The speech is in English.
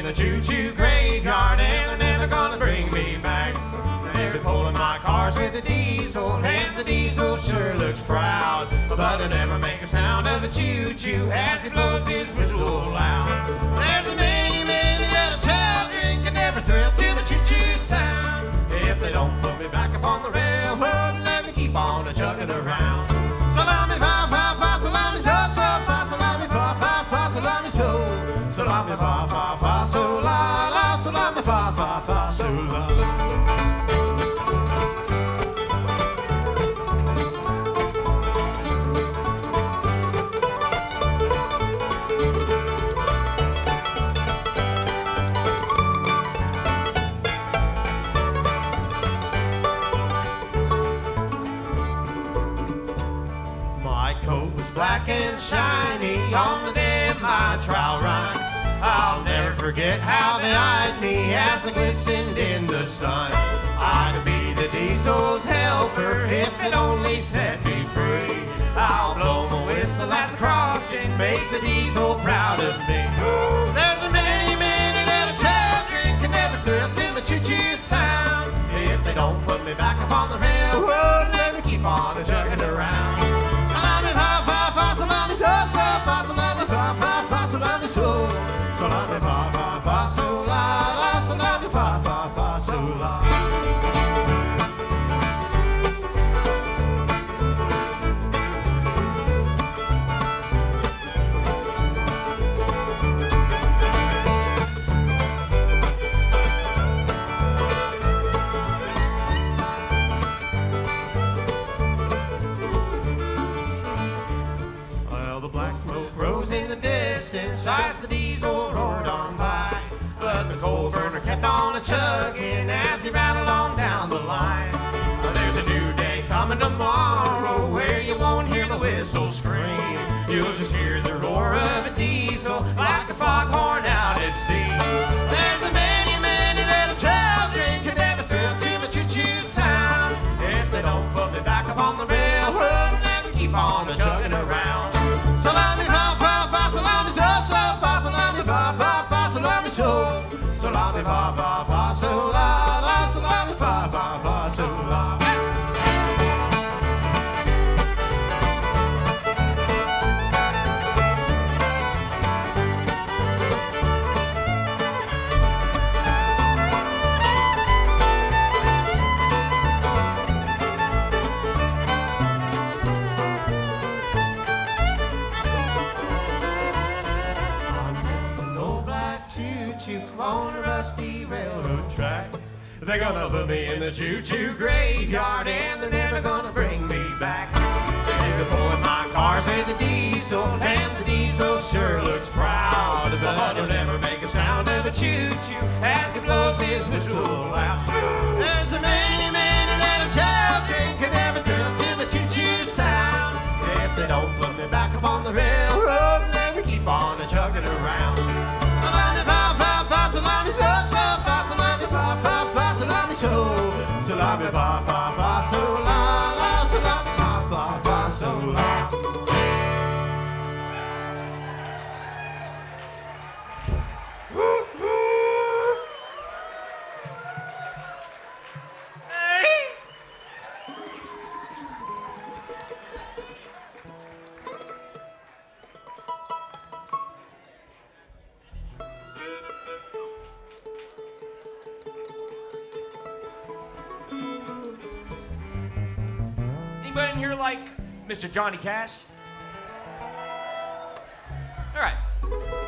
in the choo-choo graveyard, and they're never gonna bring me back. They're pulling my cars with the diesel, and the diesel sure looks proud, but it'll never make a sound of a choo-choo as he blows his whistle out. There's a many, many little children can never thrill to the choo-choo sound. If they don't put me back up on the railroad, let me keep on a-chugging around. Salami, fa, fa, fa, salami, so, so, fa, salami, fa, fa, fa, salami, so. Salami, fa, fa, fa, so, la, la, salami, fa, fa, fa, so, la. Black and shiny on the day of my trial run. I'll never forget how they eyed me as I glistened in the sun. I'd be the diesel's helper if they'd only set me free. I'll blow my whistle at the crossing, make the diesel proud of me. There's a many, many little children can never thrill to the choo-choo sound. If they don't put me back up on the railroad, let me keep on a-chugging around. Salami, fa, fa, fa, salami, so, so, fa, salami, fa, fa, fa, salami, so. Salami, fa, fa, fa, so, la, la, salami, fa, fa, fa, so, la. In the distance as the diesel roared on by, but the coal burner kept on a-chugging as he rattled on down the line. There's a new day coming tomorrow where you won't hear the whistle scream. You'll just hear the roar of a diesel like a foghorn out at sea. There's a many, many little children can never thrill to my choo-choo sound. If they don't put me back up on the railroad, let me keep on a-chugging around. Salami, fa, fa, fa, salami, so, so, fa, salami, fa, fa, fa, salami, so. Salami, fa, fa, fa, so, la, la, salami, fa, fa, fa, so, la. On a rusty railroad track, they're gonna put me in the choo-choo graveyard, and they're never gonna bring me back. They're pulling my cars with the diesel, and the diesel sure looks proud, but he'll never make a sound of a choo-choo as he blows his whistle out. There's a many, many little children can never thrill to the choo-choo sound. If they don't put me back up on the railroad, let me keep on a-chugging around. Salami, so, so, fa, salami, fa, fa, fa, salami, so. Salami, fa, fa, fa, so, la, la, salami, fa, fa, fa, so, la. Anybody in here like Mr. Johnny Cash? All right.